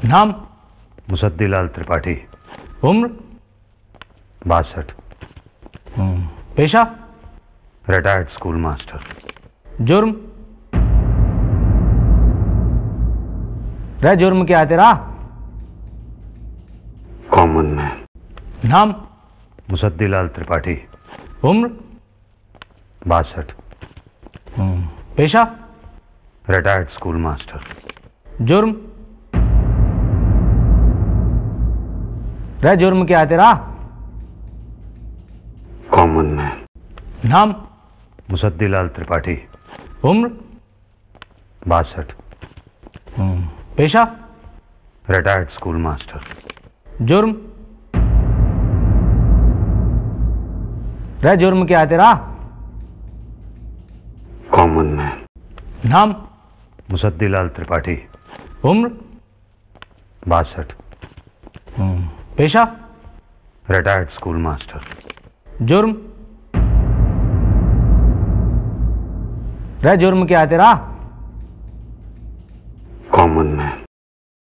नाम? मुसद्दीलाल त्रिपाठी। उम्र? 62। पेशा? Retired school master. जुर्म? जुर्म क्या है तेरा? Common man. नाम? मुसद्दीलाल त्रिपाठी। उम्र? 62। पेशा? Retired school master. जुर्म? जुर्म क्या है तेरा? Common man. नाम? मुसद्दीलाल त्रिपाठी। उम्र? 62। पेशा? Retired school master. जुर्म? जुर्म क्या है तेरा? Common man. नाम? मुसद्दीलाल त्रिपाठी। उम्र? 62। पेशा? Retired school master. जुर्म? जुर्म क्या है तेरा? कॉमन